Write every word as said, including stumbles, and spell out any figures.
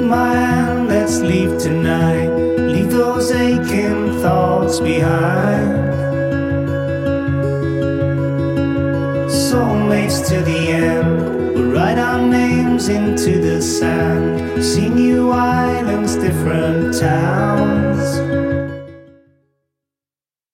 my hand, let's leave tonight. Leave those aching thoughts behind. Soulmates to the end, we'll write our names into the sand. See new islands, different towns.